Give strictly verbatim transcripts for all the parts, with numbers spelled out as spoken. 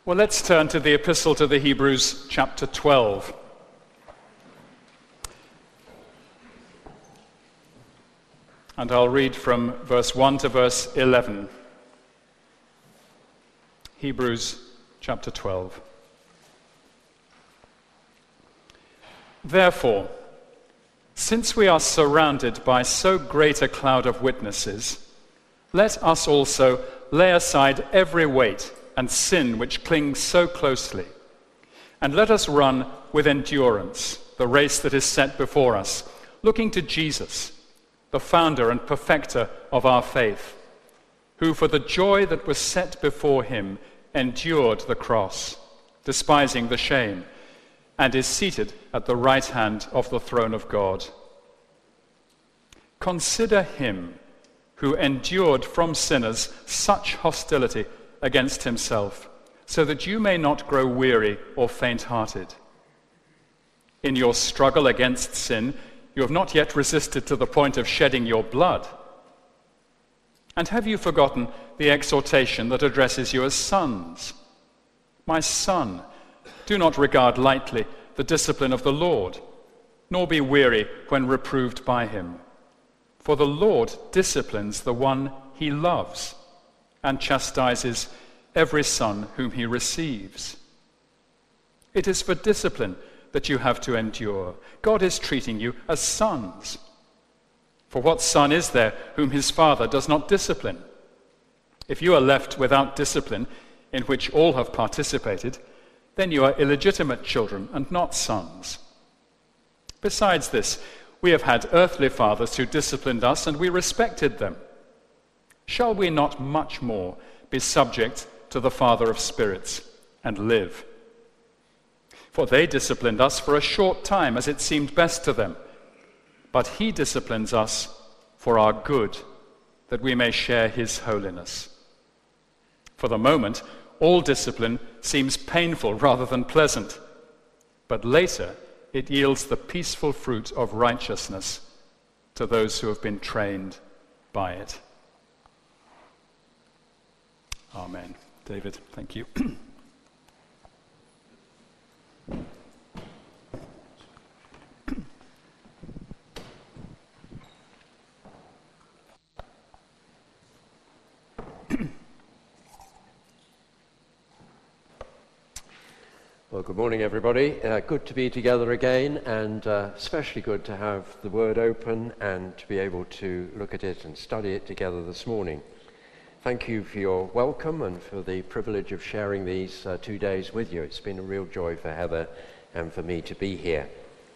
Well, let's turn to the Epistle to the Hebrews, chapter twelve. And I'll read from verse one to verse eleven. Hebrews, chapter twelve. Therefore, since we are surrounded by so great a cloud of witnesses, let us also lay aside every weight and sin which clings so closely, and let us run with endurance the race that is set before us, looking to Jesus, the founder and perfecter of our faith, who for the joy that was set before him endured the cross, despising the shame, and is seated at the right hand of the throne of God. Consider him who endured from sinners such hostility against himself, so that you may not grow weary or faint-hearted. In your struggle against sin, you have not yet resisted to the point of shedding your blood. And have you forgotten the exhortation that addresses you as sons? My son, do not regard lightly the discipline of the Lord, nor be weary when reproved by him. For the Lord disciplines the one he loves, and chastises every son whom he receives. It is for discipline that you have to endure. God is treating you as sons. For what son is there whom his father does not discipline? If you are left without discipline, in which all have participated, then you are illegitimate children and not sons. Besides this, we have had earthly fathers who disciplined us, and we respected them. Shall we not much more be subject to the Father of spirits and live? For they disciplined us for a short time, as it seemed best to them. But he disciplines us for our good, that we may share his holiness. For the moment, all discipline seems painful rather than pleasant, but later it yields the peaceful fruit of righteousness to those who have been trained by it. Amen. David, thank you. Well, good morning, everybody. Uh, good to be together again, and uh, especially good to have the Word open and to be able to look at it and study it together this morning. Thank you for your welcome and for the privilege of sharing these uh, two days with you. It's been a real joy for Heather and for me to be here.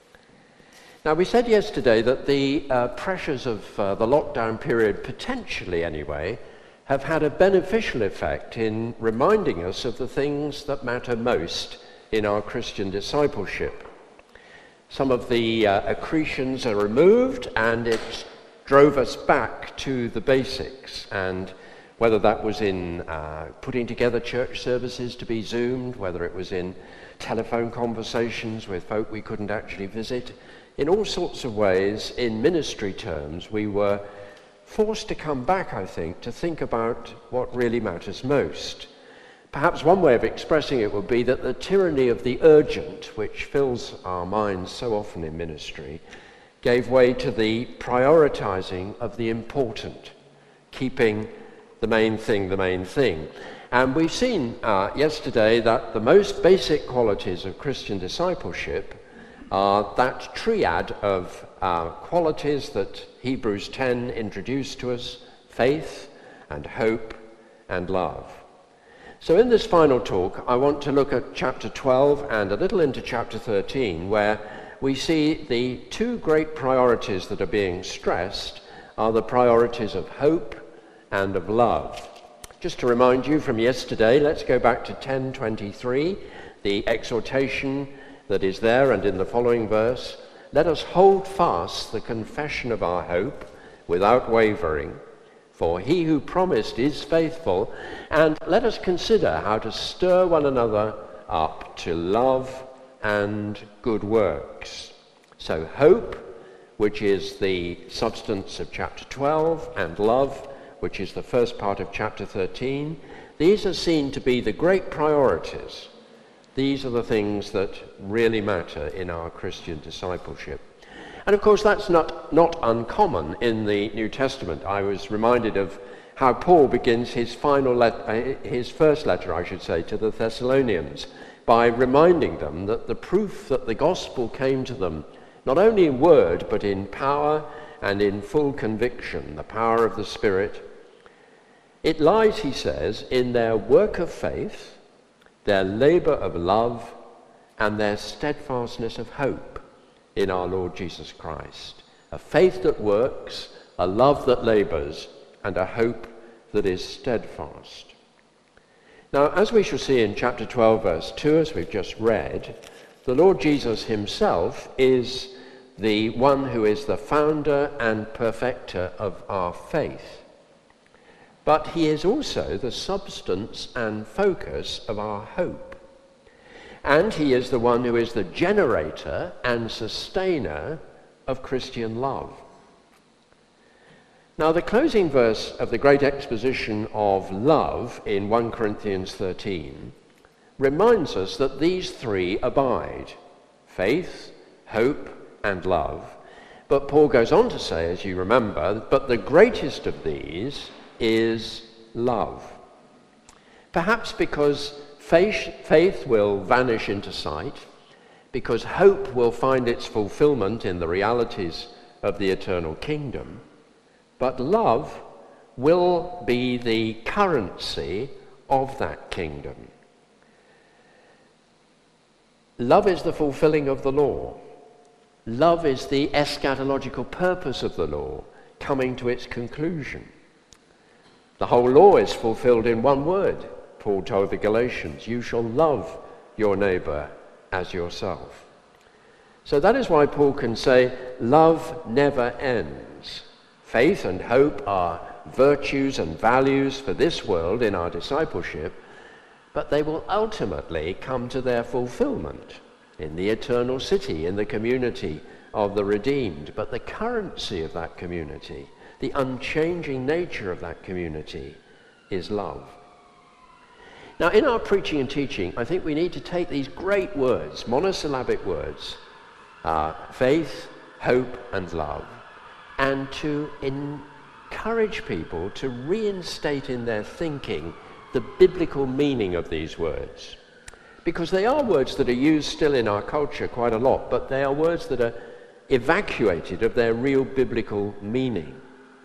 Now, we said yesterday that the uh, pressures of uh, the lockdown period, potentially anyway, have had a beneficial effect in reminding us of the things that matter most in our Christian discipleship. Some of the uh, accretions are removed, and it drove us back to the basics, and whether that was in uh, putting together church services to be Zoomed, whether it was in telephone conversations with folk we couldn't actually visit, in all sorts of ways, in ministry terms, we were forced to come back, I think, to think about what really matters most. Perhaps one way of expressing it would be that the tyranny of the urgent, which fills our minds so often in ministry, gave way to the prioritizing of the important, keeping the main thing the main thing. And we've seen uh, yesterday that the most basic qualities of Christian discipleship are that triad of uh, qualities that Hebrews ten introduced to us: faith and hope and love. So in this final talk, I want to look at chapter twelve and a little into chapter thirteen, where we see the two great priorities that are being stressed are the priorities of hope and of love. Just to remind you from yesterday, let's go back to ten twenty-three, the exhortation that is there and in the following verse. Let us hold fast the confession of our hope without wavering, for he who promised is faithful, and let us consider how to stir one another up to love and good works. So hope, which is the substance of chapter twelve, and love, which is the first part of chapter thirteen. These are seen to be the great priorities. These are the things that really matter in our Christian discipleship. And of course, that's not, not uncommon in the New Testament. I was reminded of how Paul begins his final let- uh, his first letter, I should say, to the Thessalonians, by reminding them that the proof that the gospel came to them, not only in word, but in power and in full conviction, the power of the Spirit, it lies, he says, in their work of faith, their labour of love, and their steadfastness of hope in our Lord Jesus Christ. A faith that works, a love that labours, and a hope that is steadfast. Now, as we shall see in chapter twelve, verse two, as we've just read, the Lord Jesus himself is the one who is the founder and perfecter of our faith. But he is also the substance and focus of our hope. And he is the one who is the generator and sustainer of Christian love. Now, the closing verse of the great exposition of love in First Corinthians thirteen reminds us that these three abide: faith, hope, and love. But Paul goes on to say, as you remember, but the greatest of these is love. Perhaps because faith, faith will vanish into sight, because hope will find its fulfillment in the realities of the eternal kingdom, but love will be the currency of that kingdom. Love is the fulfilling of the law. Love is the eschatological purpose of the law coming to its conclusion. The whole law is fulfilled in one word. Paul told the Galatians, you shall love your neighbour as yourself. So that is why Paul can say, love never ends. Faith and hope are virtues and values for this world in our discipleship, but they will ultimately come to their fulfillment in the eternal city, in the community of the redeemed. But the currency of that community, the unchanging nature of that community, is love. Now, in our preaching and teaching, I think we need to take these great words, monosyllabic words, uh, faith, hope, and love, and to encourage people to reinstate in their thinking the biblical meaning of these words. Because they are words that are used still in our culture quite a lot, but they are words that are evacuated of their real biblical meaning.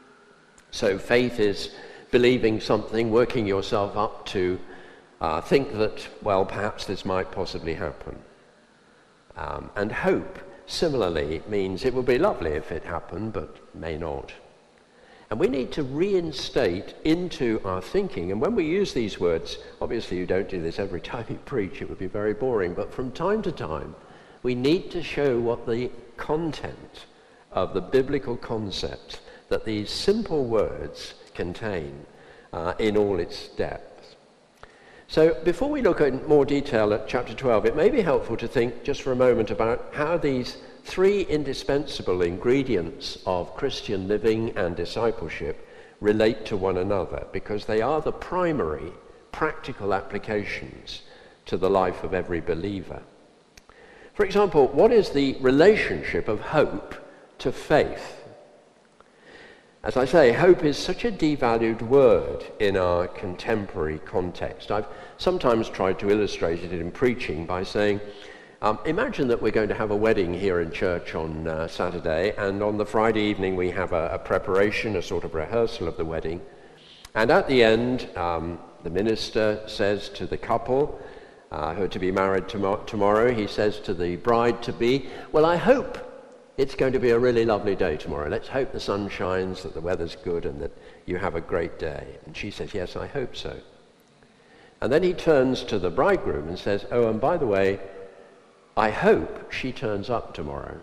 So faith is believing something, working yourself up to uh, think that, well, perhaps this might possibly happen. Um, and hope, similarly, means it would be lovely if it happened, but may not. And we need to reinstate into our thinking, and when we use these words, obviously you don't do this every time you preach, it would be very boring, but from time to time, we need to show what the content of the biblical concept that these simple words contain uh, in all its depth. So before we look in more detail at chapter twelve, it may be helpful to think just for a moment about how these three indispensable ingredients of Christian living and discipleship relate to one another, because they are the primary practical applications to the life of every believer. For example, what is the relationship of hope to faith? As I say, hope is such a devalued word in our contemporary context. I've sometimes tried to illustrate it in preaching by saying, um, imagine that we're going to have a wedding here in church on uh, Saturday, and on the Friday evening we have a, a preparation, a sort of rehearsal of the wedding. And at the end, um, the minister says to the couple uh, who are to be married tom- tomorrow, he says to the bride-to-be, well, I hope it's going to be a really lovely day tomorrow. Let's hope the sun shines, that the weather's good, and that you have a great day. And she says, yes, I hope so. And then he turns to the bridegroom and says, oh, and by the way, I hope she turns up tomorrow.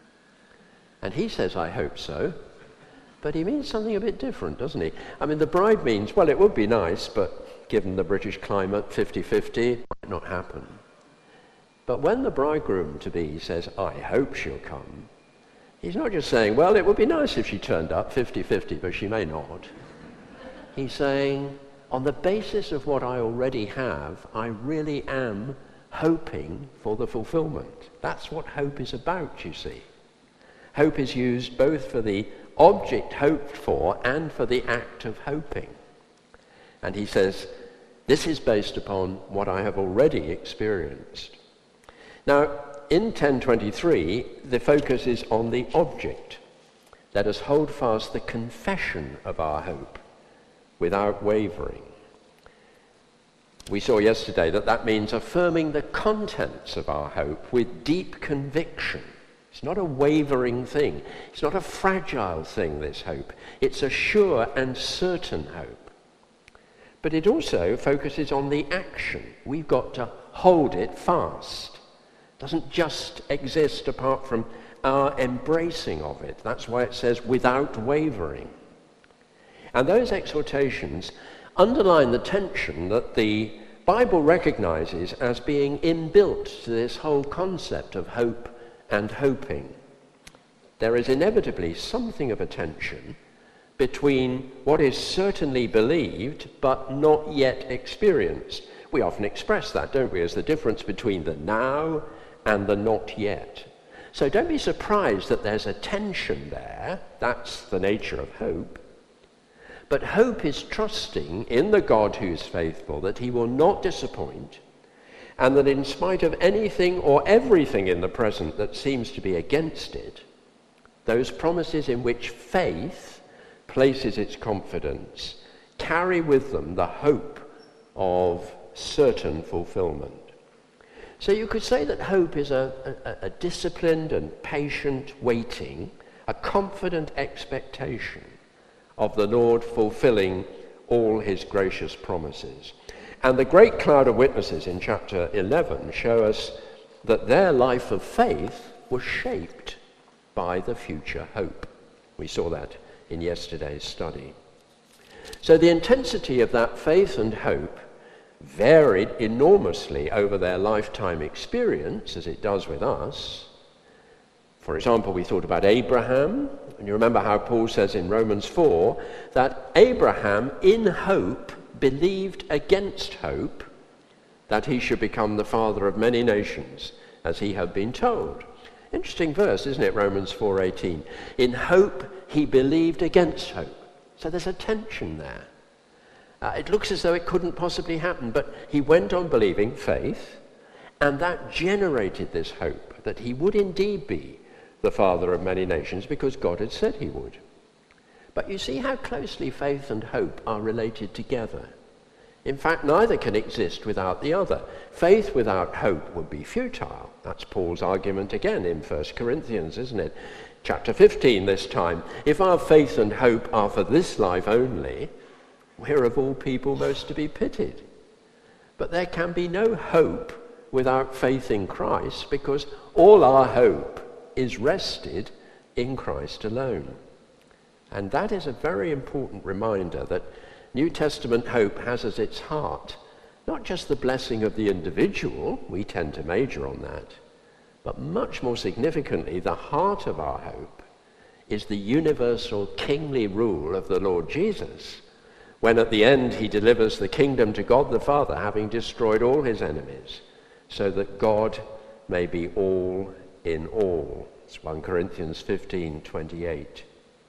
And he says, I hope so. But he means something a bit different, doesn't he? I mean, the bride means, well, it would be nice, but given the British climate, fifty-fifty, it might not happen. But when the bridegroom-to-be says, I hope she'll come, he's not just saying, well, it would be nice if she turned up fifty-fifty, but she may not. He's saying, on the basis of what I already have, I really am hoping for the fulfillment. That's what hope is about, you see. Hope is used both for the object hoped for and for the act of hoping. And he says, this is based upon what I have already experienced. Now, in ten twenty-three, the focus is on the object. Let us hold fast the confession of our hope without wavering. We saw yesterday that that means affirming the contents of our hope with deep conviction. It's not a wavering thing. It's not a fragile thing, this hope. It's a sure and certain hope. But it also focuses on the action. We've got to hold it fast. It doesn't just exist apart from our embracing of it. That's why it says without wavering. And those exhortations underline the tension that the Bible recognizes as being inbuilt to this whole concept of hope and hoping. There is inevitably something of a tension between what is certainly believed but not yet experienced. We often express that, don't we, as the difference between the now and the not yet. So don't be surprised that there's a tension there. That's the nature of hope. But hope is trusting in the God who is faithful, that he will not disappoint, and that in spite of anything or everything in the present that seems to be against it, those promises in which faith places its confidence carry with them the hope of certain fulfillment. So you could say that hope is a, a, a disciplined and patient waiting, a confident expectation of the Lord fulfilling all his gracious promises. And the great cloud of witnesses in chapter eleven show us that their life of faith was shaped by the future hope. We saw that in yesterday's study. So the intensity of that faith and hope varied enormously over their lifetime experience, as it does with us. For example, we thought about Abraham, and you remember how Paul says in Romans four that Abraham, in hope, believed against hope that he should become the father of many nations, as he had been told. Interesting verse, isn't it, Romans four eighteen? In hope, he believed against hope. So there's a tension there. Uh, it looks as though it couldn't possibly happen, but he went on believing faith, and that generated this hope that he would indeed be the father of many nations because God had said he would. But you see how closely faith and hope are related together. In fact, neither can exist without the other. Faith without hope would be futile. That's Paul's argument again in First Corinthians, isn't it? Chapter fifteen this time. If our faith and hope are for this life only, we're of all people most to be pitied. But there can be no hope without faith in Christ, because all our hope is rested in Christ alone. And that is a very important reminder that New Testament hope has as its heart not just the blessing of the individual, we tend to major on that, but much more significantly, the heart of our hope is the universal kingly rule of the Lord Jesus, when at the end he delivers the kingdom to God the Father, having destroyed all his enemies, so that God may be all in all. It's First Corinthians fifteen twenty-eight.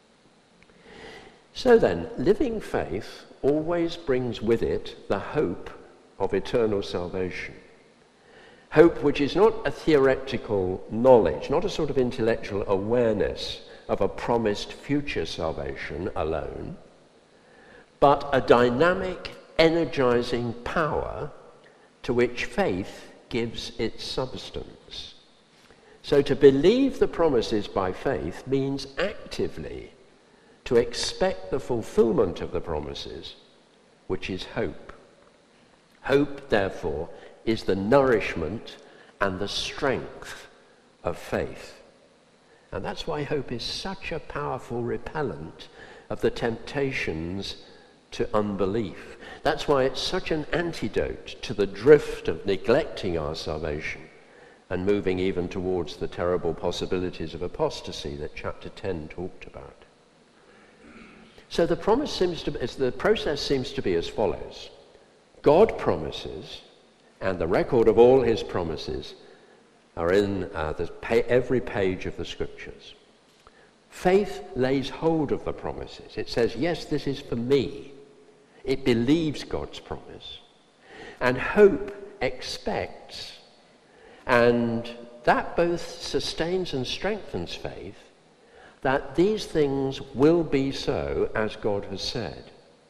So then, living faith always brings with it the hope of eternal salvation. Hope which is not a theoretical knowledge, not a sort of intellectual awareness of a promised future salvation alone, but a dynamic, energizing power to which faith gives its substance. So to believe the promises by faith means actively to expect the fulfillment of the promises, which is hope. Hope, therefore, is the nourishment and the strength of faith. And that's why hope is such a powerful repellent of the temptations to unbelief. That's why it's such an antidote to the drift of neglecting our salvation and moving even towards the terrible possibilities of apostasy that chapter ten talked about. So the promise seems to be, the process seems to be as follows. God promises, and the record of all his promises are in uh, the pa- every page of the scriptures. Faith lays hold of the promises. It says, yes, this is for me. It believes God's promise. And hope expects. And that both sustains and strengthens faith, that these things will be so as God has said.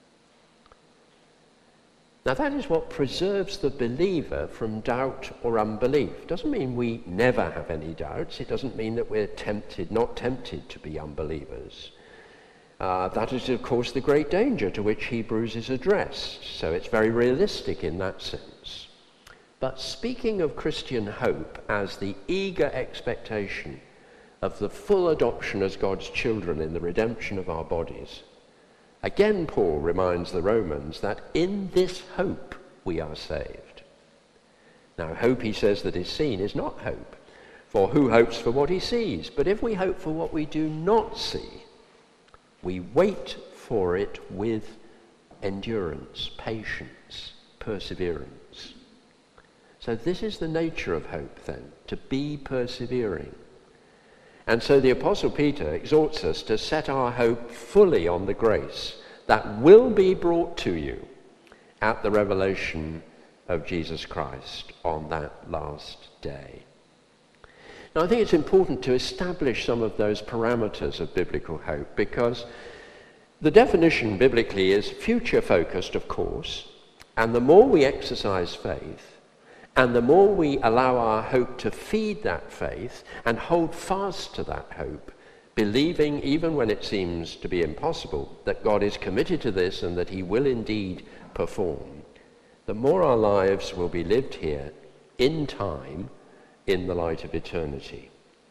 Now that is what preserves the believer from doubt or unbelief. Doesn't mean we never have any doubts. It doesn't mean that we're tempted, not tempted to be unbelievers. Uh, that is, of course, the great danger to which Hebrews is addressed. So it's very realistic in that sense. But speaking of Christian hope as the eager expectation of the full adoption as God's children in the redemption of our bodies, again Paul reminds the Romans that in this hope we are saved. Now hope, he says, that is seen is not hope, for who hopes for what he sees? But if we hope for what we do not see, we wait for it with endurance, patience, perseverance. So this is the nature of hope then, to be persevering. And so the Apostle Peter exhorts us to set our hope fully on the grace that will be brought to you at the revelation of Jesus Christ on that last day. Now, I think it's important to establish some of those parameters of biblical hope, because the definition biblically is future-focused, of course, and the more we exercise faith, and the more we allow our hope to feed that faith and hold fast to that hope, believing even when it seems to be impossible that God is committed to this and that he will indeed perform, the more our lives will be lived here in time in the light of eternity.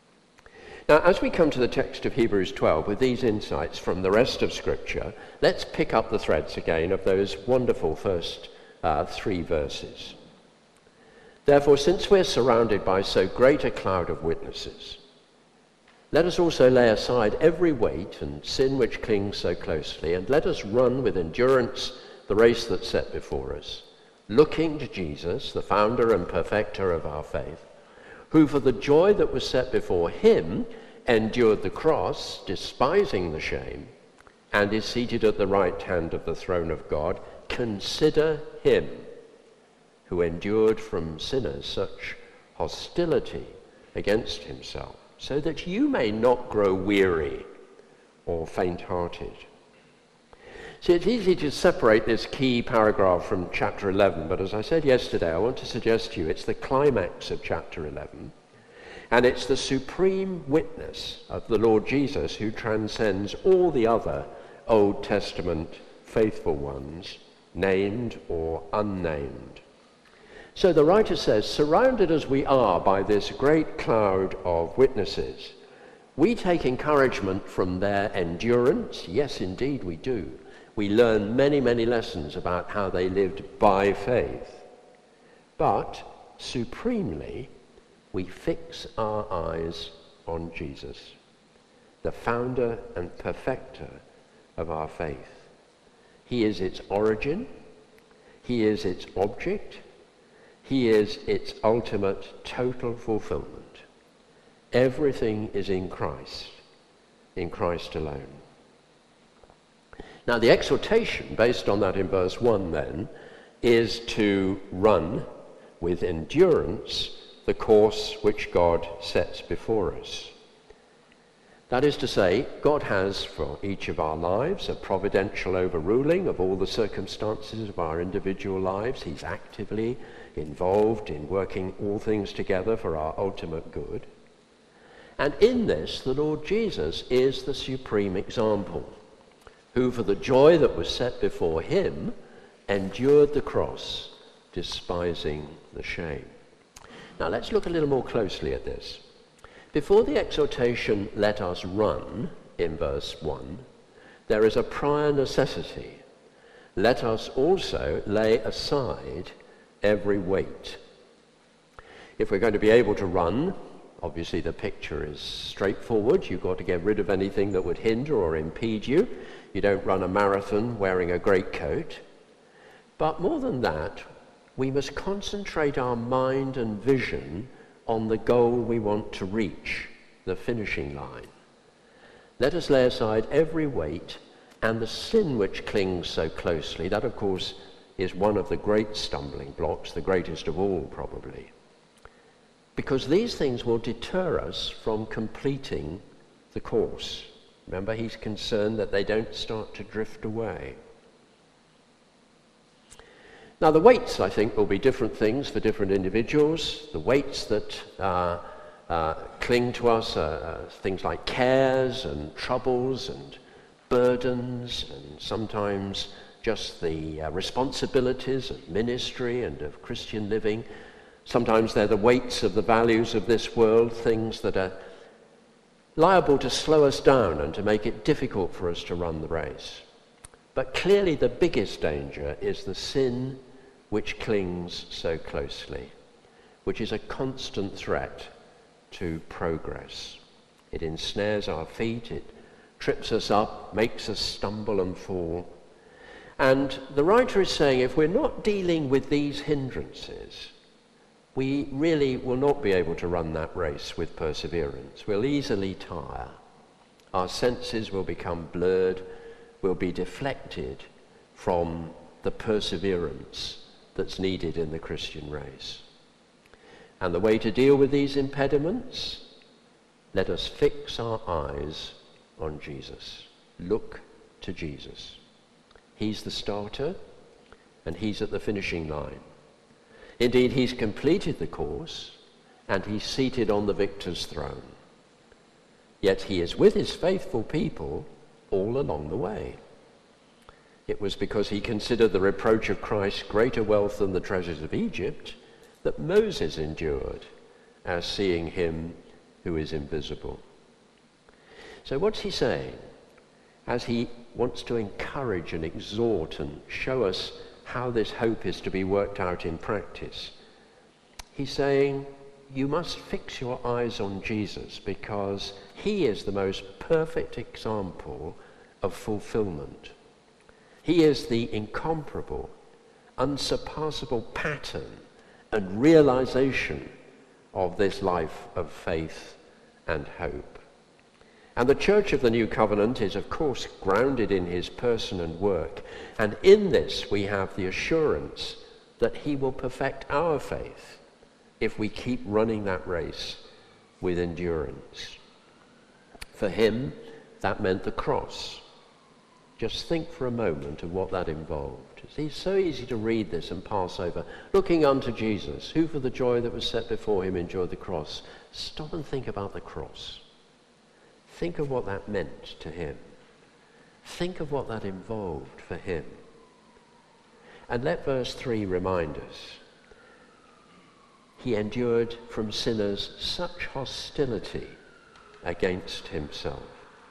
Now, as we come to the text of Hebrews twelve with these insights from the rest of Scripture, let's pick up the threads again of those wonderful first uh, three verses. Therefore, since we're surrounded by so great a cloud of witnesses, let us also lay aside every weight and sin which clings so closely, and let us run with endurance the race that's set before us, looking to Jesus, the founder and perfecter of our faith, who for the joy that was set before him endured the cross, despising the shame, and is seated at the right hand of the throne of God. Consider him who endured from sinners such hostility against himself, so that you may not grow weary or faint-hearted. See, it's easy to separate this key paragraph from chapter eleven, but as I said yesterday, I want to suggest to you it's the climax of chapter eleven, and it's the supreme witness of the Lord Jesus who transcends all the other Old Testament faithful ones, named or unnamed. So the writer says, surrounded as we are by this great cloud of witnesses, we take encouragement from their endurance. Yes, indeed we do. We learn many, many lessons about how they lived by faith. But supremely, we fix our eyes on Jesus, the founder and perfecter of our faith. He is its origin. He is its object. He is its ultimate total fulfillment. Everything is in Christ, in Christ alone. Now the exhortation based on that in verse one then is to run with endurance the course which God sets before us. That is to say, God has for each of our lives a providential overruling of all the circumstances of our individual lives. He's actively involved in working all things together for our ultimate good. And in this, the Lord Jesus is the supreme example, who for the joy that was set before him endured the cross, despising the shame. Now let's look a little more closely at this. Before the exhortation, let us run, in verse one, there is a prior necessity. Let us also lay aside every weight. If we're going to be able to run Obviously, the picture is straightforward. You've got to get rid of anything that would hinder or impede you. You don't run a marathon wearing a greatcoat. But more than that, we must concentrate our mind and vision on the goal we want to reach, the finishing line. Let us lay aside every weight and the sin which clings so closely. That, of course, is one of the great stumbling blocks, the greatest of all, probably. Because these things will deter us from completing the course. Remember, he's concerned that they don't start to drift away. Now, the weights, I think, will be different things for different individuals. The weights that uh, uh, cling to us are uh, things like cares and troubles and burdens, and sometimes just the uh, responsibilities of ministry and of Christian living. Sometimes they're the weights of the values of this world, things that are liable to slow us down and to make it difficult for us to run the race. But clearly the biggest danger is the sin which clings so closely, which is a constant threat to progress. It ensnares our feet, it trips us up, makes us stumble and fall. And the writer is saying if we're not dealing with these hindrances, we really will not be able to run that race with perseverance. We'll easily tire. Our senses will become blurred. We'll be deflected from the perseverance that's needed in the Christian race. And the way to deal with these impediments, let us fix our eyes on Jesus. Look to Jesus. He's the starter, and he's at the finishing line. Indeed, he's completed the course, and he's seated on the victor's throne. Yet he is with his faithful people all along the way. It was because he considered the reproach of Christ greater wealth than the treasures of Egypt that Moses endured as seeing him who is invisible. So what's he saying? As he wants to encourage and exhort and show us how this hope is to be worked out in practice, he's saying you must fix your eyes on Jesus because he is the most perfect example of fulfillment. He is the incomparable, unsurpassable pattern and realization of this life of faith and hope. And the church of the New Covenant is, of course, grounded in his person and work. And in this we have the assurance that he will perfect our faith if we keep running that race with endurance. For him, that meant the cross. Just think for a moment of what that involved. It's so easy to read this and pass over. Looking unto Jesus, who for the joy that was set before him endured the cross. Stop and think about the cross. Think of what that meant to him. Think of what that involved for him. And let verse three remind us. He endured from sinners such hostility against himself.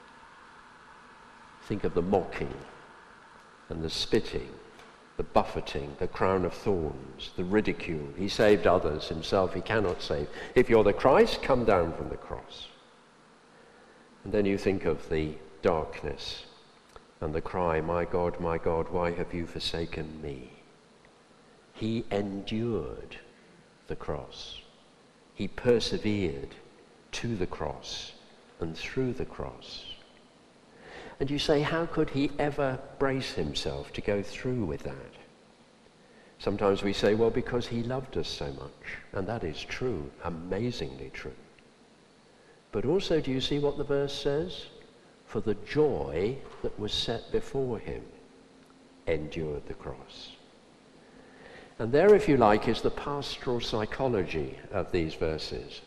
Think of the mocking and the spitting, the buffeting, the crown of thorns, the ridicule. He saved others, himself he cannot save. If you're the Christ, come down from the cross. And then you think of the darkness and the cry, my God, my God, why have you forsaken me? He endured the cross. He persevered to the cross and through the cross. And you say, how could he ever brace himself to go through with that? Sometimes we say, well, because he loved us so much. And that is true, amazingly true. But also, do you see what the verse says? For the joy that was set before him endured the cross. And there, if you like, is the pastoral psychology of these verses.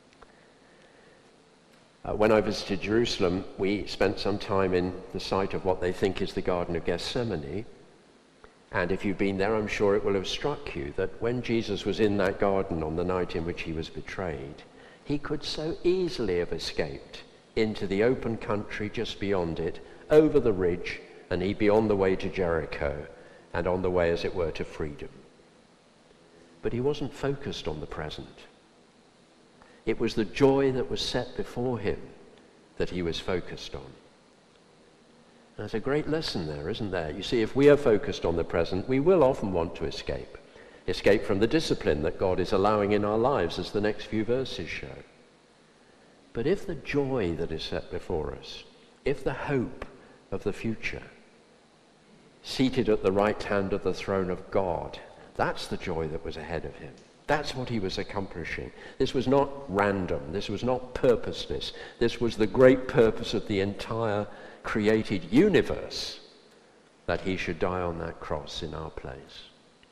Uh, when I visited Jerusalem, we spent some time in the site of what they think is the Garden of Gethsemane. And if you've been there, I'm sure it will have struck you that when Jesus was in that garden on the night in which he was betrayed, he could so easily have escaped into the open country just beyond it, over the ridge, and he'd be on the way to Jericho and on the way, as it were, to freedom. But he wasn't focused on the present. It was the joy that was set before him that he was focused on. There's a great lesson there, isn't there? You see, if we are focused on the present, we will often want to escape. Escape from the discipline that God is allowing in our lives, as the next few verses show. But if the joy that is set before us, if the hope of the future, seated at the right hand of the throne of God, that's the joy that was ahead of him. That's what he was accomplishing. This was not random. This was not purposeless. This was the great purpose of the entire created universe, that he should die on that cross in our place.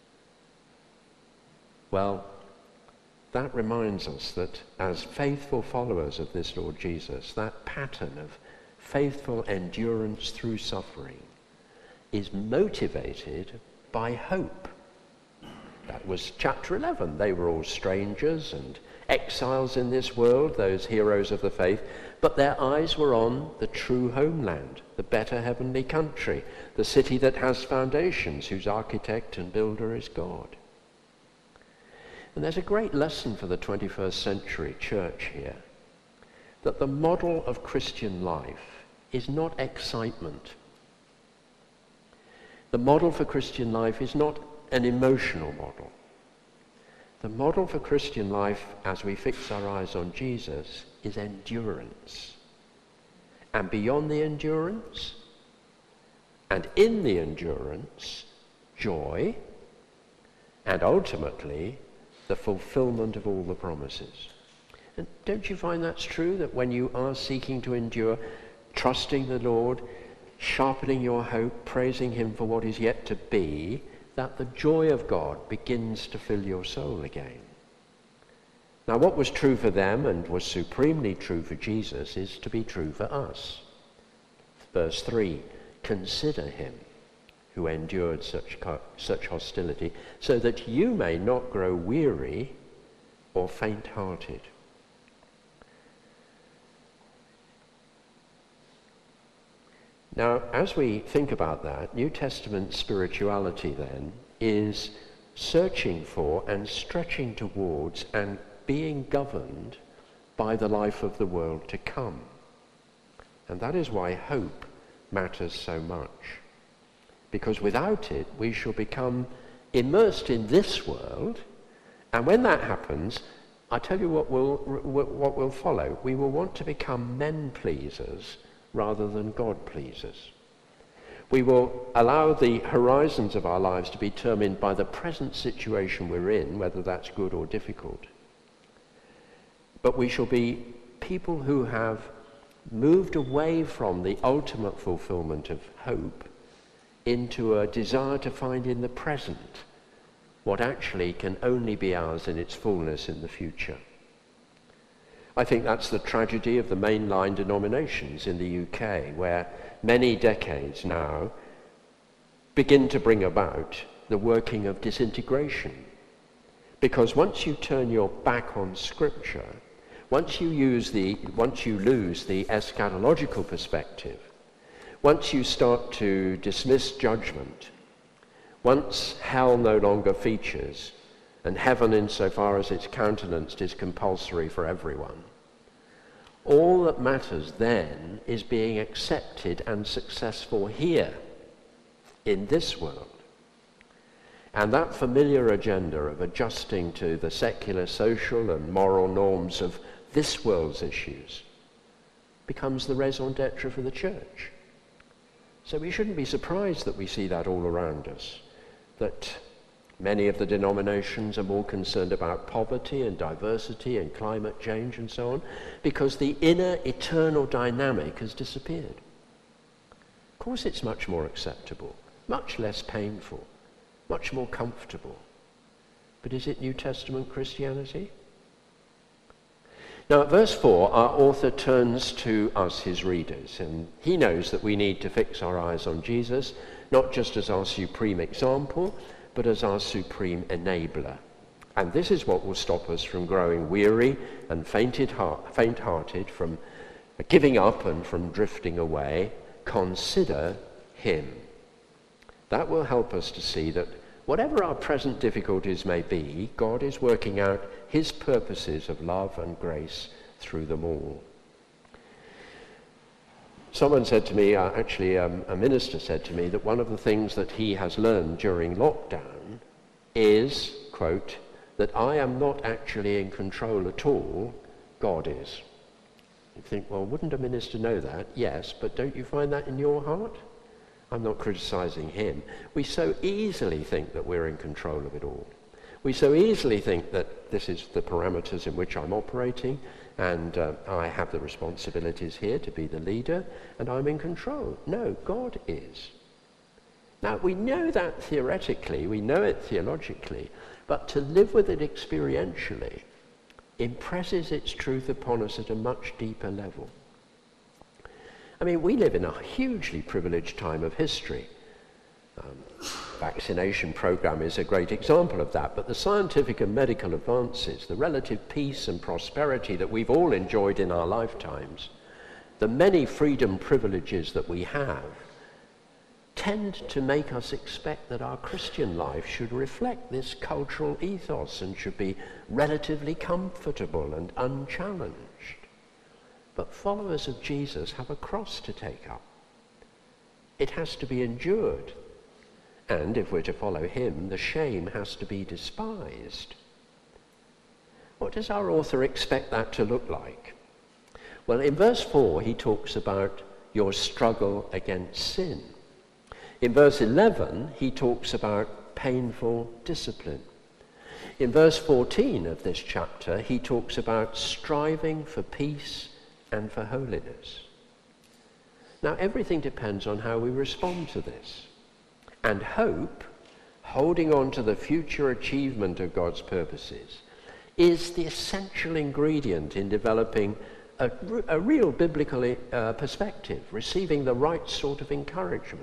Well, that reminds us that as faithful followers of this Lord Jesus, that pattern of faithful endurance through suffering is motivated by hope. That was chapter eleven. They were all strangers and exiles in this world, those heroes of the faith, but their eyes were on the true homeland, the better heavenly country, the city that has foundations, whose architect and builder is God. And there's a great lesson for the twenty-first century church here, that the model of Christian life is not excitement. The model for Christian life is not an emotional model. The model for Christian life, as we fix our eyes on Jesus, is endurance. And beyond the endurance, and in the endurance, joy, and ultimately, the fulfillment of all the promises. And don't you find that's true, that when you are seeking to endure, trusting the Lord, sharpening your hope, praising him for what is yet to be, that the joy of God begins to fill your soul again? Now, what was true for them and was supremely true for Jesus is to be true for us. Verse three, consider him who endured such, such hostility, so that you may not grow weary or faint-hearted. Now, as we think about that, New Testament spirituality then is searching for and stretching towards and being governed by the life of the world to come. And that is why hope matters so much. Because without it, we shall become immersed in this world, and when that happens, I tell you what will, what will follow. We will want to become men pleasers rather than God pleasers. We will allow the horizons of our lives to be determined by the present situation we're in, whether that's good or difficult. But we shall be people who have moved away from the ultimate fulfillment of hope into a desire to find in the present what actually can only be ours in its fullness in the future. I think that's the tragedy of the mainline denominations in the U K, where many decades now begin to bring about the working of disintegration. Because once you turn your back on Scripture, once you use the, once you lose the eschatological perspective, once you start to dismiss judgment, once hell no longer features, and heaven insofar as it's countenanced is compulsory for everyone, all that matters then is being accepted and successful here, in this world. And that familiar agenda of adjusting to the secular, social and moral norms of this world's issues becomes the raison d'etre for the church. So we shouldn't be surprised that we see that all around us, that many of the denominations are more concerned about poverty and diversity and climate change and so on, because the inner eternal dynamic has disappeared. Of course it's much more acceptable, much less painful, much more comfortable. But is it New Testament Christianity? Now at verse four, our author turns to us, his readers, and he knows that we need to fix our eyes on Jesus, not just as our supreme example, but as our supreme enabler. And this is what will stop us from growing weary and fainted heart, faint-hearted, from giving up and from drifting away. Consider him. That will help us to see that whatever our present difficulties may be, God is working out his purposes of love and grace through them all. Someone said to me, uh, actually um, a minister said to me, that one of the things that he has learned during lockdown is, quote, that I am not actually in control at all, God is. You think, well, wouldn't a minister know that? Yes, but don't you find that in your heart? I'm not criticizing him. We so easily think that we're in control of it all. We so easily think that this is the parameters in which I'm operating, and uh, I have the responsibilities here to be the leader, and I'm in control. No, God is. Now, we know that theoretically, we know it theologically, but to live with it experientially impresses its truth upon us at a much deeper level. I mean, we live in a hugely privileged time of history. Um, vaccination program is a great example of that, but the scientific and medical advances, the relative peace and prosperity that we've all enjoyed in our lifetimes, the many freedom privileges that we have, tend to make us expect that our Christian life should reflect this cultural ethos and should be relatively comfortable and unchallenged. But followers of Jesus have a cross to take up. It has to be endured. And if we're to follow him, the shame has to be despised. What does our author expect that to look like? Well, in verse four, he talks about your struggle against sin. In verse eleven, he talks about painful discipline. In verse fourteen of this chapter, he talks about striving for peace and for holiness. Now, everything depends on how we respond to this. And hope, holding on to the future achievement of God's purposes, is the essential ingredient in developing a, a real biblical uh, perspective, receiving the right sort of encouragement.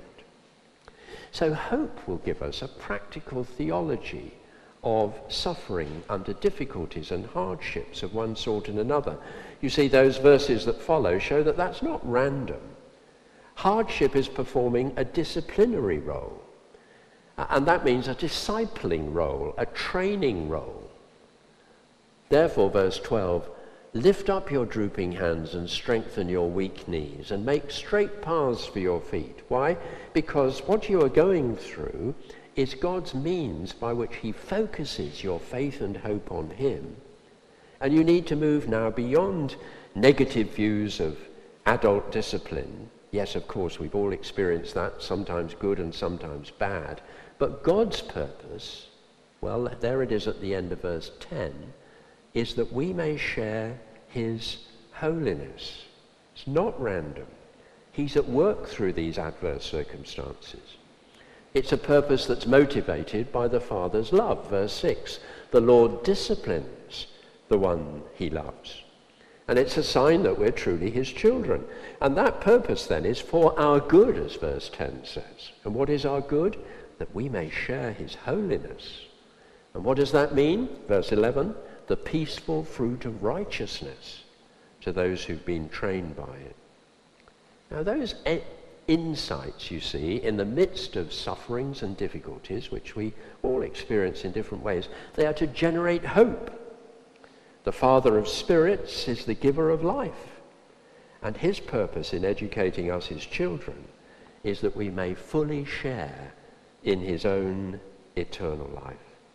So hope will give us a practical theology of suffering under difficulties and hardships of one sort and another. You see, those verses that follow show that that's not random. Hardship is performing a disciplinary role. And that means a discipling role, a training role. Therefore, verse twelve, lift up your drooping hands and strengthen your weak knees and make straight paths for your feet. Why? Because what you are going through is God's means by which he focuses your faith and hope on him. And you need to move now beyond negative views of adult discipline. Yes, of course, we've all experienced that, sometimes good and sometimes bad. But God's purpose, well, there it is at the end of verse ten, is that we may share his holiness. It's not random. He's at work through these adverse circumstances. It's a purpose that's motivated by the Father's love. Verse six, the Lord disciplines the one he loves. And it's a sign that we're truly his children. And that purpose then is for our good, as verse ten says. And what is our good? That we may share his holiness. And what does that mean? Verse eleven, the peaceful fruit of righteousness to those who've been trained by it. Now those e- insights, you see, in the midst of sufferings and difficulties, which we all experience in different ways, they are to generate hope. The Father of spirits is the giver of life. And his purpose in educating us, his children, is that we may fully share in his own eternal life.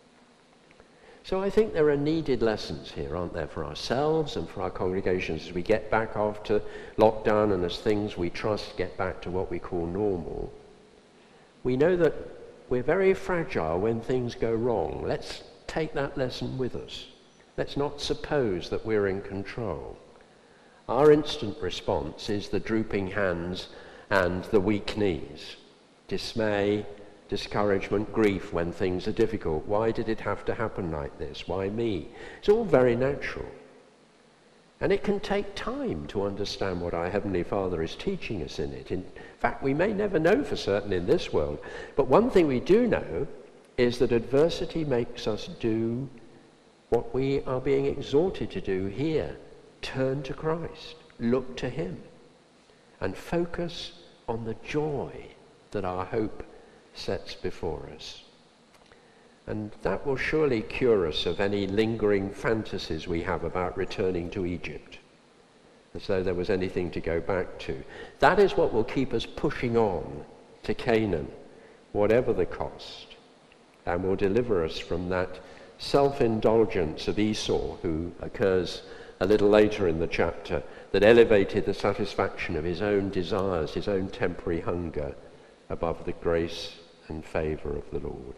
So I think there are needed lessons here, aren't there, for ourselves and for our congregations as we get back after lockdown and as things we trust get back to what we call normal. We know that we're very fragile when things go wrong. Let's take that lesson with us. Let's not suppose that we're in control. Our instant response is the drooping hands and the weak knees. Dismay, discouragement, grief when things are difficult. Why did it have to happen like this? Why me? It's all very natural. And it can take time to understand what our Heavenly Father is teaching us in it. In fact, we may never know for certain in this world. But one thing we do know is that adversity makes us do what we are being exhorted to do here. Turn to Christ. Look to him. And focus on the joy that our hope sets before us. And that will surely cure us of any lingering fantasies we have about returning to Egypt, as though there was anything to go back to. That is what will keep us pushing on to Canaan, whatever the cost, and will deliver us from that self-indulgence of Esau, who occurs a little later in the chapter, that elevated the satisfaction of his own desires, his own temporary hunger, above the grace and favour of the Lord.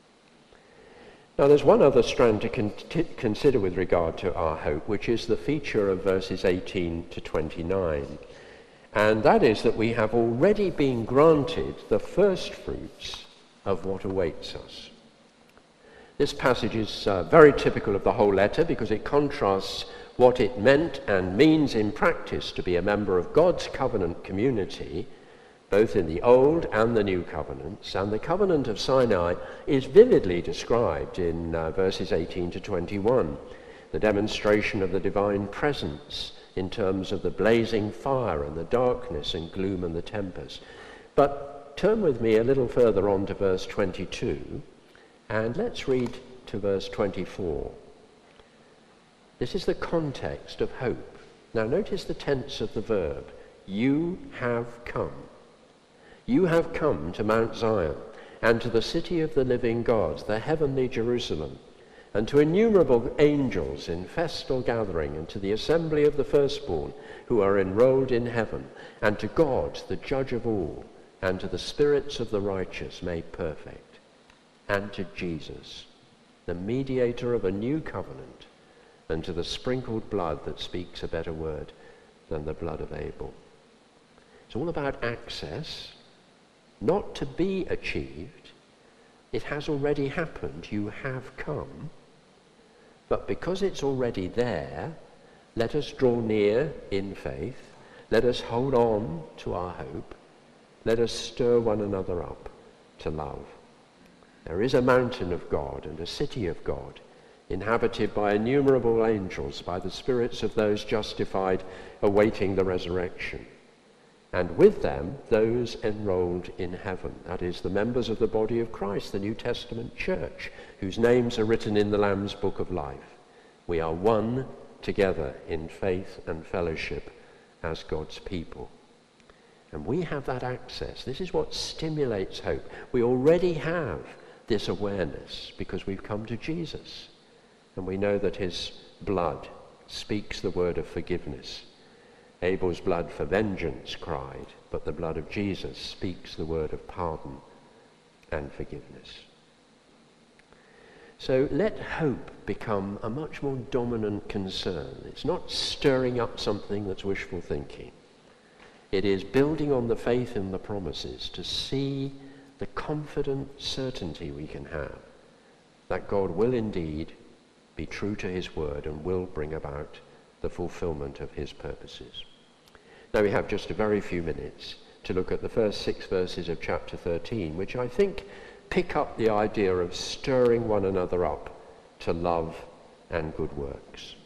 Now there's one other strand to con- consider with regard to our hope, which is the feature of verses eighteen to twenty-nine. And that is that we have already been granted the first fruits of what awaits us. This passage is uh, very typical of the whole letter because it contrasts what it meant and means in practice to be a member of God's covenant community, both in the Old and the New Covenants. And the covenant of Sinai is vividly described in uh, verses eighteen to twenty-one, the demonstration of the divine presence in terms of the blazing fire and the darkness and gloom and the tempest. But turn with me a little further on to verse twenty-two, and let's read to verse twenty-four. This is the context of hope. Now notice the tense of the verb. You have come. You have come to Mount Zion, and to the city of the living God, the heavenly Jerusalem, and to innumerable angels in festal gathering, and to the assembly of the firstborn who are enrolled in heaven, and to God, the judge of all, and to the spirits of the righteous made perfect, and to Jesus, the mediator of a new covenant, and to the sprinkled blood that speaks a better word than the blood of Abel. It's all about access, not to be achieved. It has already happened. You have come. But because it's already there, let us draw near in faith. Let us hold on to our hope. Let us stir one another up to love. There is a mountain of God and a city of God, inhabited by innumerable angels, by the spirits of those justified awaiting the resurrection. And with them, those enrolled in heaven, that is, the members of the body of Christ, the New Testament church, whose names are written in the Lamb's book of life. We are one together in faith and fellowship as God's people. And we have that access. This is what stimulates hope. We already have this awareness because we've come to Jesus. And we know that his blood speaks the word of forgiveness. Abel's blood for vengeance cried, but the blood of Jesus speaks the word of pardon and forgiveness. So let hope become a much more dominant concern. It's not stirring up something that's wishful thinking. It is building on the faith in the promises to see the confident certainty we can have that God will indeed be true to his word and will bring about the fulfillment of his purposes. Now we have just a very few minutes to look at the first six verses of chapter thirteen, which I think pick up the idea of stirring one another up to love and good works.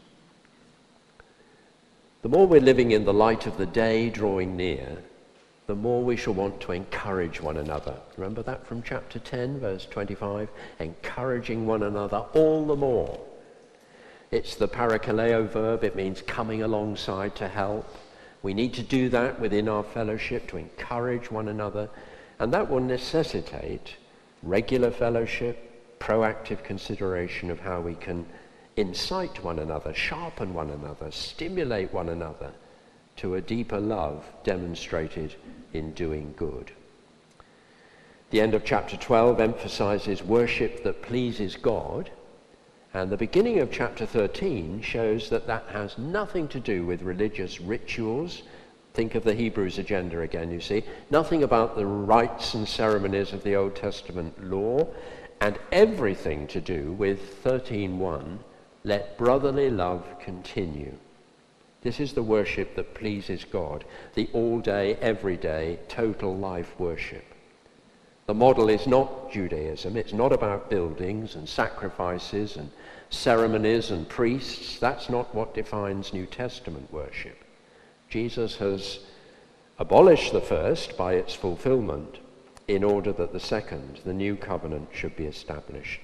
The more we're living in the light of the day drawing near, the more we shall want to encourage one another. Remember that from chapter ten, verse twenty-five? Encouraging one another all the more. It's the parakaleo verb. It means coming alongside to help. We need to do that within our fellowship to encourage one another, and that will necessitate regular fellowship, proactive consideration of how we can incite one another, sharpen one another, stimulate one another to a deeper love demonstrated in doing good. The end of chapter twelve emphasizes worship that pleases God, and the beginning of chapter thirteen shows that that has nothing to do with religious rituals. Think of the Hebrews agenda again, you see. Nothing about the rites and ceremonies of the Old Testament law, and everything to do with thirteen one, let brotherly love continue. This is the worship that pleases God, the all-day, everyday, total life worship. The model is not Judaism. It's not about buildings and sacrifices and ceremonies and priests. That's not what defines New Testament worship. Jesus has abolished the first by its fulfillment in order that the second, the new covenant, should be established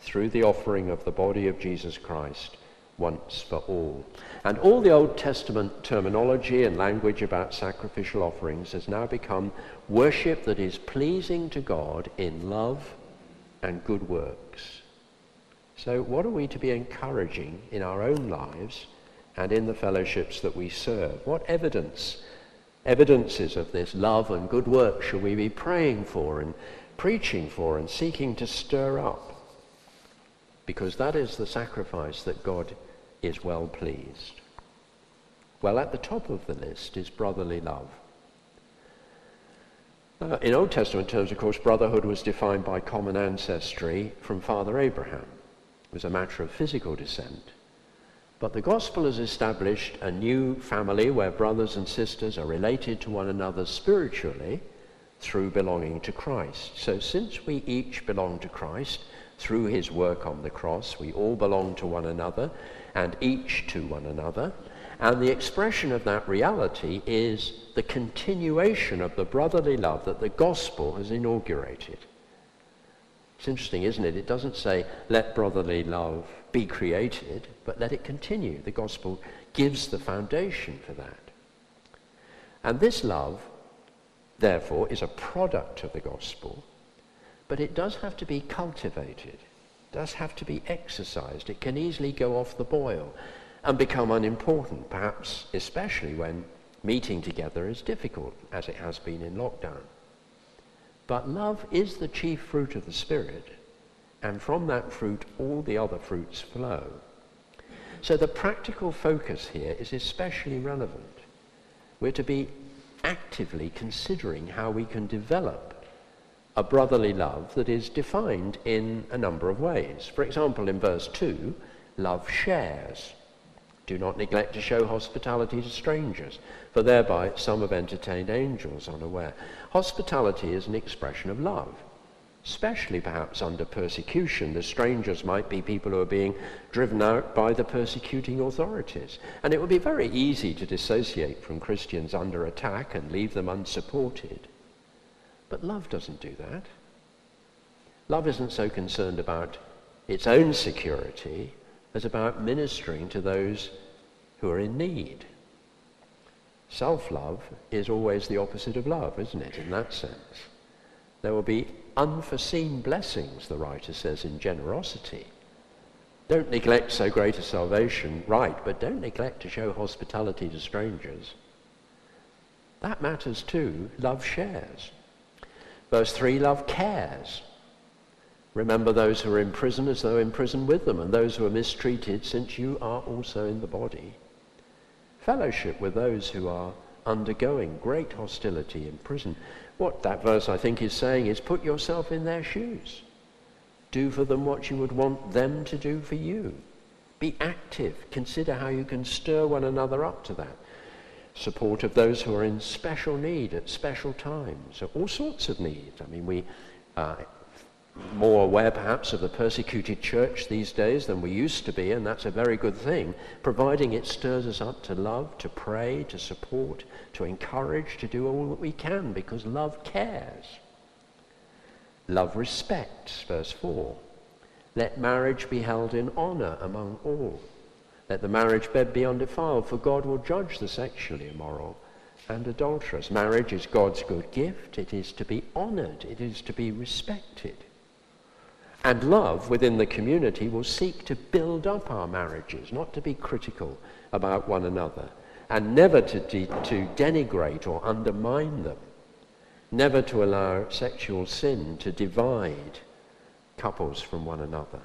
through the offering of the body of Jesus Christ once for all. And all the Old Testament terminology and language about sacrificial offerings has now become worship that is pleasing to God in love and good works. So what are we to be encouraging in our own lives and in the fellowships that we serve? What evidence, evidences of this love and good work shall we be praying for and preaching for and seeking to stir up? Because that is the sacrifice that God is well pleased. Well, at the top of the list is brotherly love. Uh, in Old Testament terms, of course, brotherhood was defined by common ancestry from Father Abraham. It was a matter of physical descent. But the gospel has established a new family where brothers and sisters are related to one another spiritually through belonging to Christ. So since we each belong to Christ through his work on the cross, we all belong to one another and each to one another. And the expression of that reality is the continuation of the brotherly love that the gospel has inaugurated. It's interesting, isn't it? It doesn't say, let brotherly love be created, but let it continue. The gospel gives the foundation for that. And this love, therefore, is a product of the gospel, but it does have to be cultivated. It does have to be exercised. It can easily go off the boil and become unimportant, perhaps especially when meeting together is difficult, as it has been in lockdown. But love is the chief fruit of the Spirit, and from that fruit all the other fruits flow. So the practical focus here is especially relevant. We're to be actively considering how we can develop a brotherly love that is defined in a number of ways. For example, in verse two, love shares. Do not neglect to show hospitality to strangers, for thereby some have entertained angels unaware. Hospitality is an expression of love, especially perhaps under persecution. The strangers might be people who are being driven out by the persecuting authorities. And it would be very easy to dissociate from Christians under attack and leave them unsupported. But love doesn't do that. Love isn't so concerned about its own security as about ministering to those who are in need. Self-love is always the opposite of love, isn't it, in that sense? There will be unforeseen blessings, the writer says, in generosity. Don't neglect so great a salvation, right, but don't neglect to show hospitality to strangers. That matters too. Love shares. Verse three, love cares. Remember those who are in prison as though in prison with them, and those who are mistreated, since you are also in the body. Fellowship with those who are undergoing great hostility in prison. What that verse, I think, is saying is put yourself in their shoes. Do for them what you would want them to do for you. Be active. Consider how you can stir one another up to that. Support of those who are in special need at special times, all sorts of needs. I mean, we are more aware perhaps of the persecuted church these days than we used to be, and that's a very good thing, providing it stirs us up to love, to pray, to support, to encourage, to do all that we can, because love cares. Love respects, verse four. Let marriage be held in honor among all. Let the marriage bed be undefiled, for God will judge the sexually immoral and adulterous. Marriage is God's good gift. It is to be honored. It is to be respected. And love within the community will seek to build up our marriages, not to be critical about one another, and never to, de- to denigrate or undermine them, never to allow sexual sin to divide couples from one another.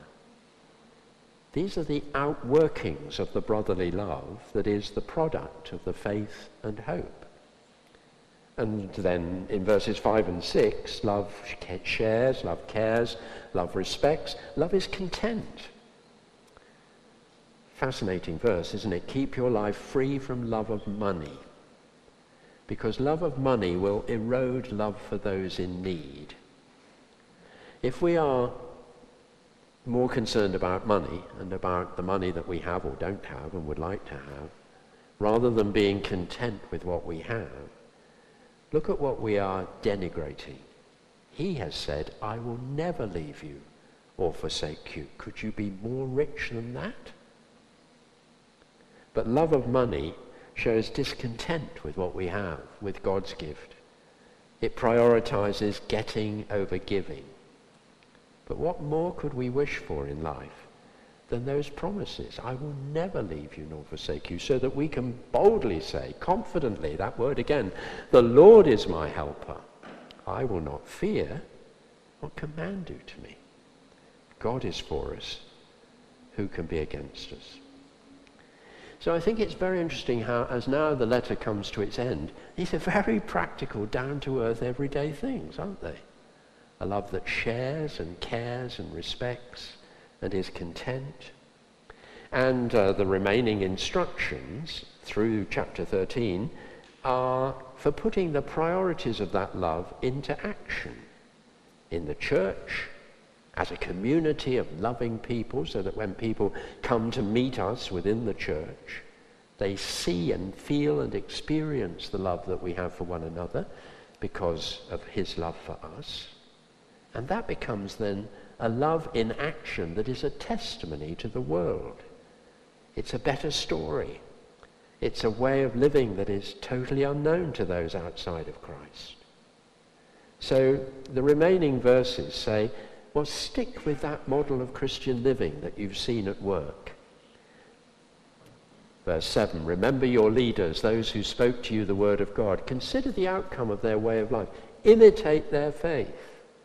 These are the outworkings of the brotherly love that is the product of the faith and hope. And then in verses five and six, love shares, love cares, love respects, love is content. Fascinating verse, isn't it? Keep your life free from love of money, because love of money will erode love for those in need. If we are more concerned about money and about the money that we have or don't have and would like to have, rather than being content with what we have, look at what we are denigrating. He has said, I will never leave you or forsake you. Could you be more rich than that? But love of money shows discontent with what we have, with God's gift. It prioritizes getting over giving. But what more could we wish for in life than those promises? I will never leave you nor forsake you, so that we can boldly say, confidently, that word again, the Lord is my helper. I will not fear. What can man do to me? God is for us. Who can be against us? So I think it's very interesting how, as now the letter comes to its end, these are very practical, down-to-earth, everyday things, aren't they? A love that shares and cares and respects and is content. And uh, the remaining instructions through chapter thirteen are for putting the priorities of that love into action in the church, as a community of loving people, so that when people come to meet us within the church, they see and feel and experience the love that we have for one another because of his love for us. And that becomes then a love in action that is a testimony to the world. It's a better story. It's a way of living that is totally unknown to those outside of Christ. So the remaining verses say, well, stick with that model of Christian living that you've seen at work. Verse seven, remember your leaders, those who spoke to you the word of God. Consider the outcome of their way of life. Imitate their faith.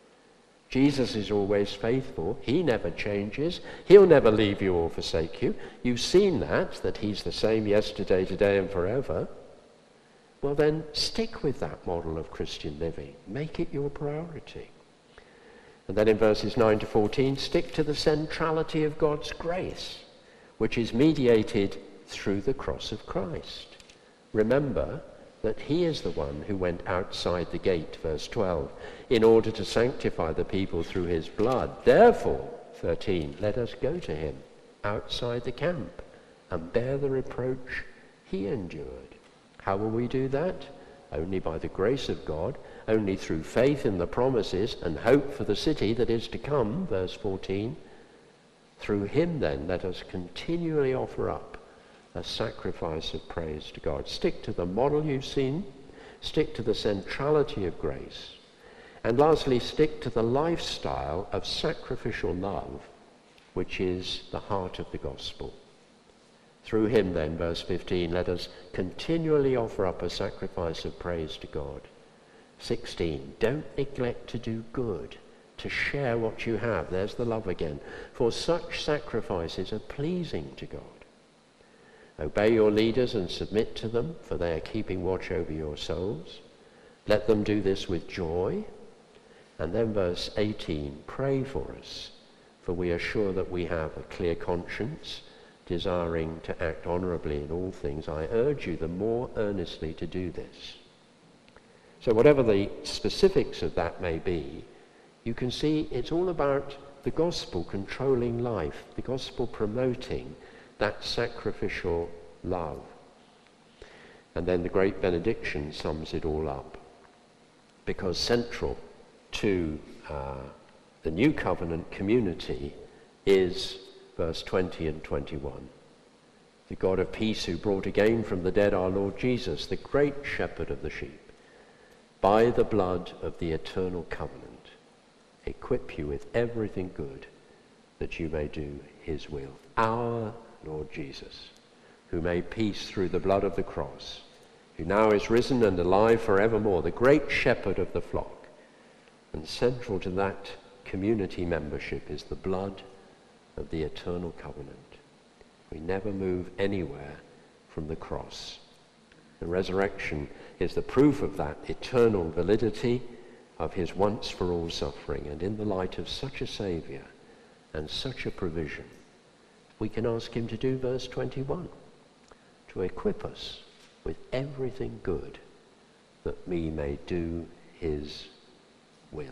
Jesus is always faithful. He never changes. He'll never leave you or forsake you. You've seen that, that he's the same yesterday, today, and forever. Well, then stick with that model of Christian living. Make it your priority. And then in verses nine to fourteen, stick to the centrality of God's grace, which is mediated through the cross of Christ. Remember that he is the one who went outside the gate, verse twelve, in order to sanctify the people through his blood. Therefore, thirteen, let us go to him outside the camp and bear the reproach he endured. How will we do that? Only by the grace of God, only through faith in the promises and hope for the city that is to come, verse fourteen. Through him then let us continually offer up a sacrifice of praise to God. Stick to the model you've seen, stick to the centrality of grace, and lastly stick to the lifestyle of sacrificial love, which is the heart of the gospel. Through him then, verse fifteen, let us continually offer up a sacrifice of praise to God. sixteen, don't neglect to do good, to share what you have. There's the love again. For such sacrifices are pleasing to God. Obey your leaders and submit to them, for they are keeping watch over your souls. Let them do this with joy. And then verse eighteen, pray for us, for we are sure that we have a clear conscience, desiring to act honorably in all things. I urge you the more earnestly to do this. So whatever the specifics of that may be, you can see it's all about the gospel controlling life, the gospel promoting that sacrificial love. And then the great benediction sums it all up, because central to uh, the new covenant community is verse twenty and twenty-one. The God of peace, who brought again from the dead our Lord Jesus, the great shepherd of the sheep, by the blood of the eternal covenant, equip you with everything good that you may do his will. Our Lord Jesus, who made peace through the blood of the cross, who now is risen and alive forevermore, the great shepherd of the flock. And central to that community membership is the blood of the eternal covenant. We never move anywhere from the cross. The resurrection is the proof of that eternal validity of his once-for-all suffering. And in the light of such a Saviour and such a provision, we can ask him to do verse twenty-one, to equip us with everything good that we may do his will.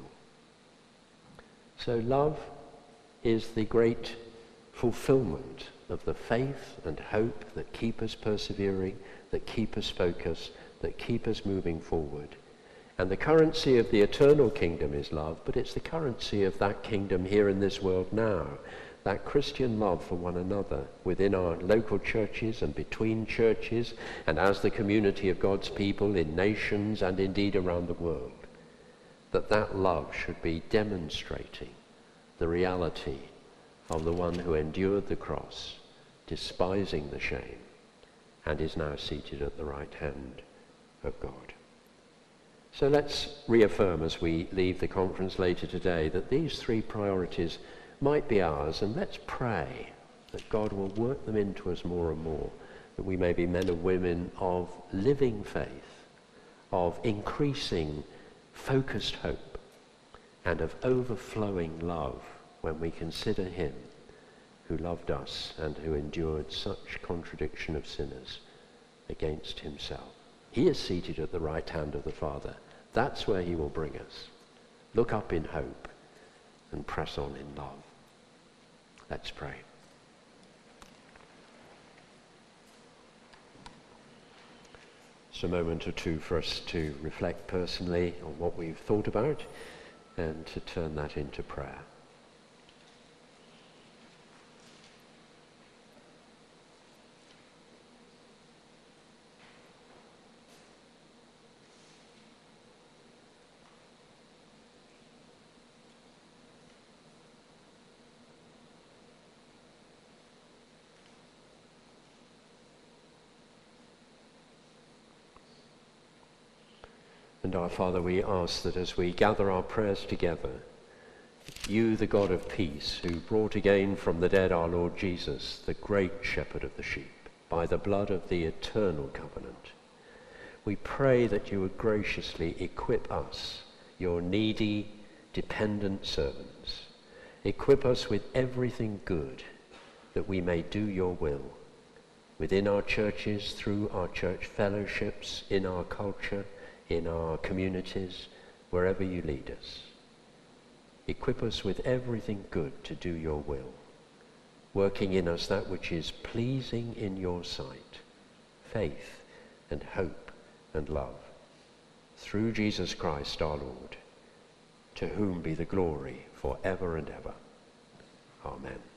So love is the great fulfillment of the faith and hope that keep us persevering, that keep us focused, that keep us moving forward. And the currency of the eternal kingdom is love, but it's the currency of that kingdom here in this world now. That Christian love for one another within our local churches and between churches and as the community of God's people in nations and indeed around the world. That that love should be demonstrating the reality of the one who endured the cross, despising the shame, and is now seated at the right hand of God. So let's reaffirm as we leave the conference later today that these three priorities might be ours, and let's pray that God will work them into us more and more, that we may be men and women of living faith, of increasing focused hope, and of overflowing love when we consider him who loved us and who endured such contradiction of sinners against himself. He is seated at the right hand of the Father. That's where he will bring us. Look up in hope and press on in love. Let's pray. It's a moment or two for us to reflect personally on what we've thought about and to turn that into prayer. And our Father, we ask that as we gather our prayers together, you, the God of peace, who brought again from the dead our Lord Jesus, the great shepherd of the sheep, by the blood of the eternal covenant, we pray that you would graciously equip us, your needy, dependent servants. Equip us with everything good, that we may do your will, within our churches, through our church fellowships, in our culture, in our communities, wherever you lead us. Equip us with everything good to do your will, working in us that which is pleasing in your sight, faith and hope and love, through Jesus Christ our Lord, to whom be the glory for ever and ever. Amen.